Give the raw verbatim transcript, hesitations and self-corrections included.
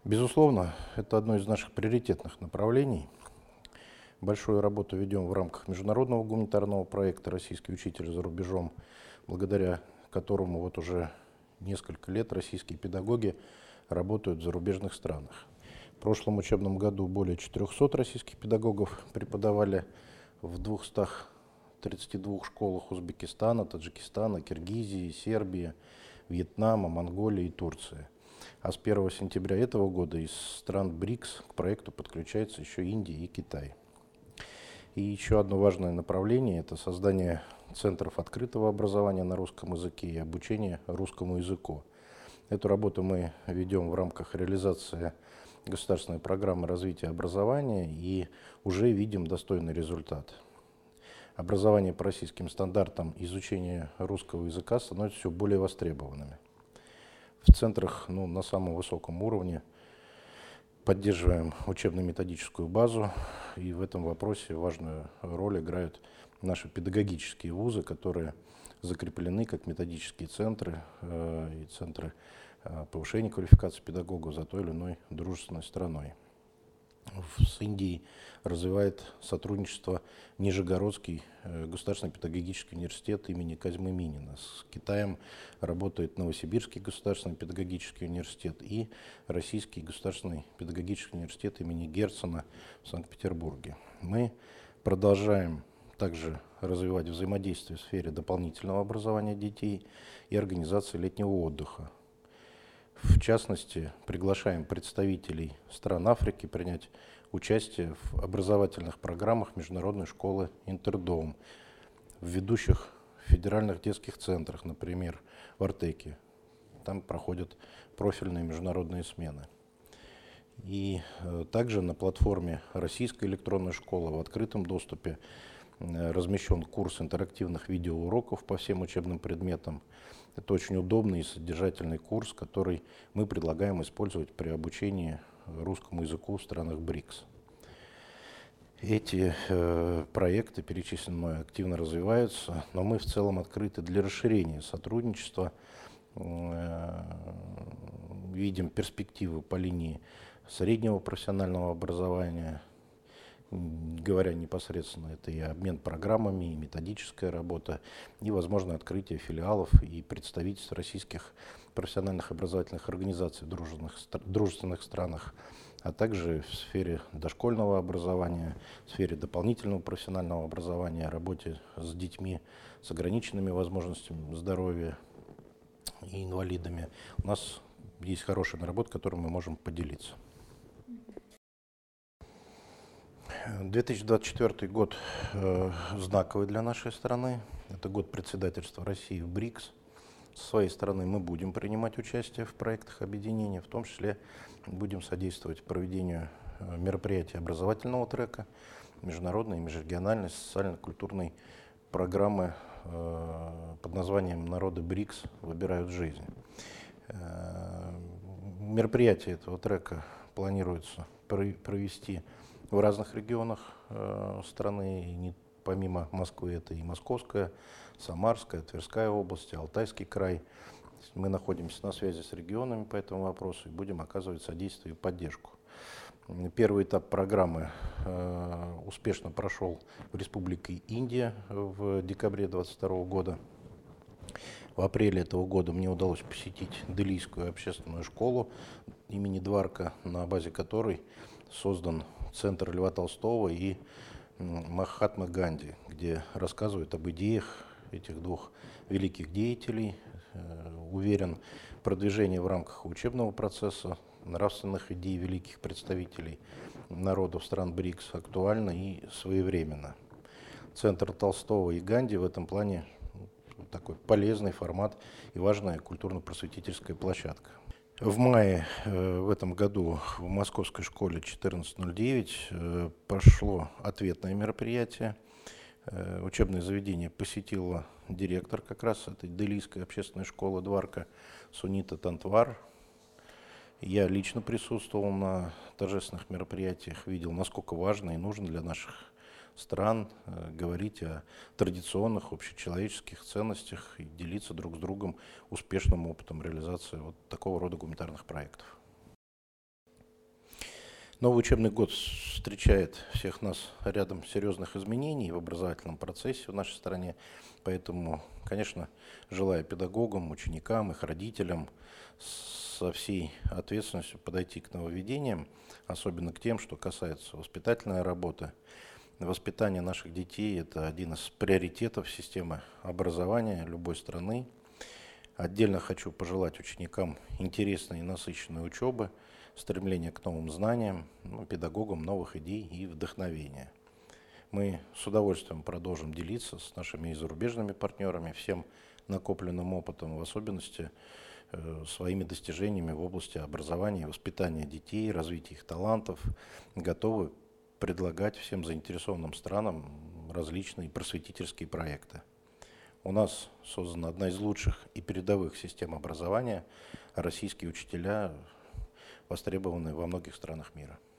Безусловно, это одно из наших приоритетных направлений. Большую работу ведем в рамках международного гуманитарного проекта «Российский учитель за рубежом», благодаря которому вот уже несколько лет российские педагоги работают в зарубежных странах. В прошлом учебном году более четырехсот российских педагогов преподавали в двухстах тридцати двух школах Узбекистана, Таджикистана, Киргизии, Сербии, Вьетнама, Монголии и Турции. А с первого сентября этого года из стран БРИКС к проекту подключаются еще Индия и Китай. И еще одно важное направление – это создание центров открытого образования на русском языке и обучение русскому языку. Эту работу мы ведем в рамках реализации государственной программы развития образования и уже видим достойный результат. Образование по российским стандартам, изучение русского языка становится все более востребованными. В центрах ну, на самом высоком уровне поддерживаем учебно-методическую базу, и в этом вопросе важную роль играют наши педагогические вузы, которые закреплены как методические центры э, и центры э, повышения квалификации педагогов за той или иной дружественной страной. С Индией развивает сотрудничество Нижегородский э, государственный педагогический университет имени Козьмы Минина. С Китаем работает Новосибирский государственный педагогический университет и Российский государственный педагогический университет имени Герцена в Санкт-Петербурге. Мы продолжаем также развивать взаимодействие в сфере дополнительного образования детей и организации летнего отдыха. В частности, приглашаем представителей стран Африки принять участие в образовательных программах Международной школы «Интердом», в ведущих федеральных детских центрах, например, в Артеке. Там проходят профильные международные смены. И э, также на платформе «Российская электронная школа» в открытом доступе э, размещен курс интерактивных видеоуроков по всем учебным предметам. Это очень удобный и содержательный курс, который мы предлагаем использовать при обучении русскому языку в странах БРИКС. Эти э, проекты, перечисленные, активно развиваются, но мы в целом открыты для расширения сотрудничества, э, видим перспективы по линии среднего профессионального образования, говоря непосредственно, это и обмен программами, и методическая работа, и, возможно, открытие филиалов и представительств российских профессиональных образовательных организаций в дружественных, дружественных странах, а также в сфере дошкольного образования, в сфере дополнительного профессионального образования, работе с детьми с ограниченными возможностями здоровья и инвалидами. У нас есть хорошая наработка, которой мы можем поделиться. две тысячи двадцать четвёртый год э, знаковый для нашей страны. Это год председательства России в БРИКС. Со своей стороны мы будем принимать участие в проектах объединения, в том числе будем содействовать проведению э, мероприятий образовательного трека, международной и межрегиональной социально-культурной программы э, под названием «Народы БРИКС выбирают жизнь». Э, мероприятия этого трека планируется провести в разных регионах э, страны, и не, помимо Москвы, это и Московская, Самарская, Тверская область, Алтайский край. Мы находимся на связи с регионами по этому вопросу и будем оказывать содействие и поддержку. Первый этап программы э, успешно прошел в Республике Индия в декабре две тысячи двадцать второго года. В апреле этого года мне удалось посетить Делийскую общественную школу имени Дварка, на базе которой создан Центр Льва Толстого и Махатмы Ганди, где рассказывают об идеях этих двух великих деятелей. Уверен, продвижение в рамках учебного процесса нравственных идей великих представителей народов стран БРИКС актуально и своевременно. Центр Толстого и Ганди в этом плане такой полезный формат и важная культурно-просветительская площадка. В мае э, в этом году в Московской школе четырнадцать ноль девять э, прошло ответное мероприятие. Э, учебное заведение посетила директор как раз этой Делийской общественной школы Дварка Сунита Тантвар. Я лично присутствовал на торжественных мероприятиях, видел, насколько важно и нужно для наших стран э, говорить о традиционных общечеловеческих ценностях и делиться друг с другом успешным опытом реализации вот такого рода гуманитарных проектов. Новый учебный год встречает всех нас рядом серьезных изменений в образовательном процессе в нашей стране. Поэтому, конечно, желаю педагогам, ученикам, их родителям со всей ответственностью подойти к нововведениям, особенно к тем, что касается воспитательной работы. Воспитание наших детей – это один из приоритетов системы образования любой страны. Отдельно хочу пожелать ученикам интересной и насыщенной учебы, стремления к новым знаниям, ну, педагогам новых идей и вдохновения. Мы с удовольствием продолжим делиться с нашими и зарубежными партнерами всем накопленным опытом, в особенности э, своими достижениями в области образования и воспитания детей, развития их талантов. Готовы предлагать всем заинтересованным странам различные просветительские проекты. У нас создана одна из лучших и передовых систем образования, а российские учителя востребованы во многих странах мира.